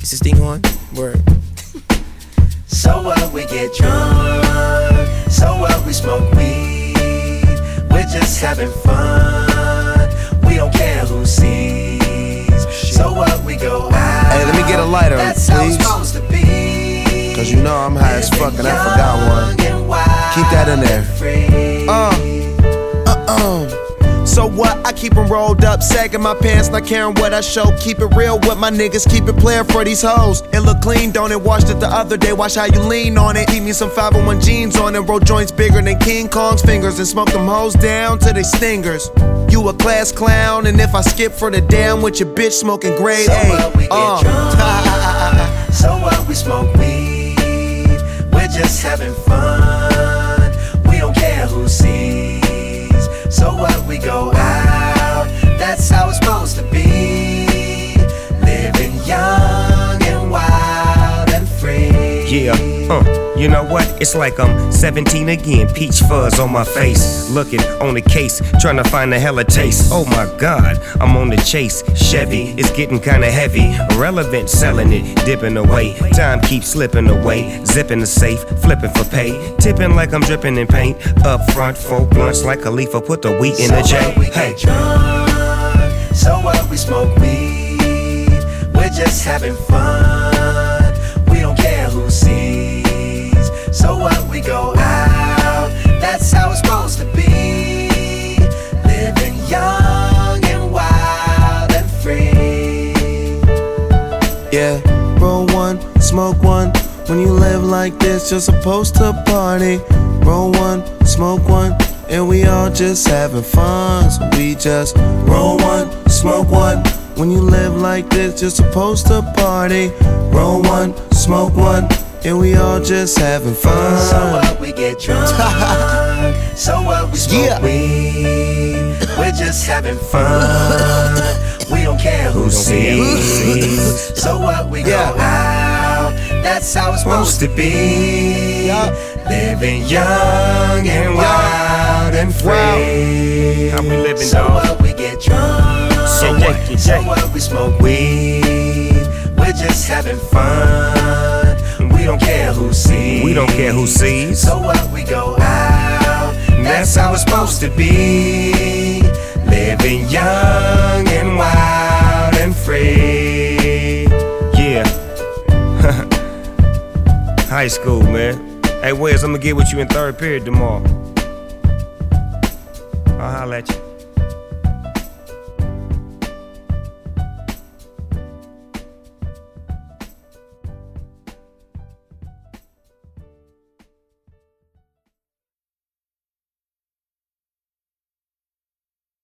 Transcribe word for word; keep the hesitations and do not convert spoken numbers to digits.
Is this thing on? Word. So what, we get drunk. So what, we smoke weed. We're just having fun. We don't care who sees. So what, we go out. Hey, let me get a lighter, That's please. how it's supposed to be. Cause you know I'm high as fuck and I forgot one. Keep that in there. Uh, uh-uh. So what? I keep them rolled up, sagging my pants, not caring what I show. Keep it real with my niggas, keep it playing for these hoes. It look clean, don't it? Washed it the other day, watch how you lean on it. Keep me some five oh one jeans on it, roll joints bigger than King Kong's fingers, and smoke them hoes down to they stingers. You a class clown, and if I skip for the damn with your bitch smoking grade so A. What, we get uh. drunk. So what, we smoke weed. We're just having fun. We don't care who sees. So what, we go out. That's how it's supposed to be. Living young and wild and free. Yeah, uh, you know what? It's like I'm seventeen again, peach fuzz on my face. Looking on the case, trying to find a hella taste. Oh my God, I'm on the chase. Chevy is getting kinda heavy. Irrelevant, selling it, dipping away. Time keeps slipping away. Zipping the safe, flipping for pay. Tipping like I'm dripping in paint. Up front, four blunts like Khalifa, put the wheat in so the J. What, we hey. get drunk. So what, we smoke weed. We're just having fun. We don't care who sees. So what, we go out. That's how it's supposed to be. Living young and wild and free. Yeah, roll one, smoke one. When you live like this, you're supposed to party. Roll one, smoke one, and we all just having fun. So we just roll one, smoke one. When you live like this, you're supposed to party. Roll one, smoke one, and we all just having fun. So what, we get drunk. So what, we smoke Yeah. weed. We're just having fun. We don't care who sees. So what, we Yeah. go out. That's how it's supposed to be. Living young and wild and free. How we living, So dog? what, we get drunk. So what? So what, we smoke weed. We're just having fun. We don't care who sees. We don't care who sees. So what, we go out. That's how it's supposed to be. Living young and wild and free. Yeah. High school, man. Hey, Wes, I'm gonna get with you in third period tomorrow. I'll holler at you.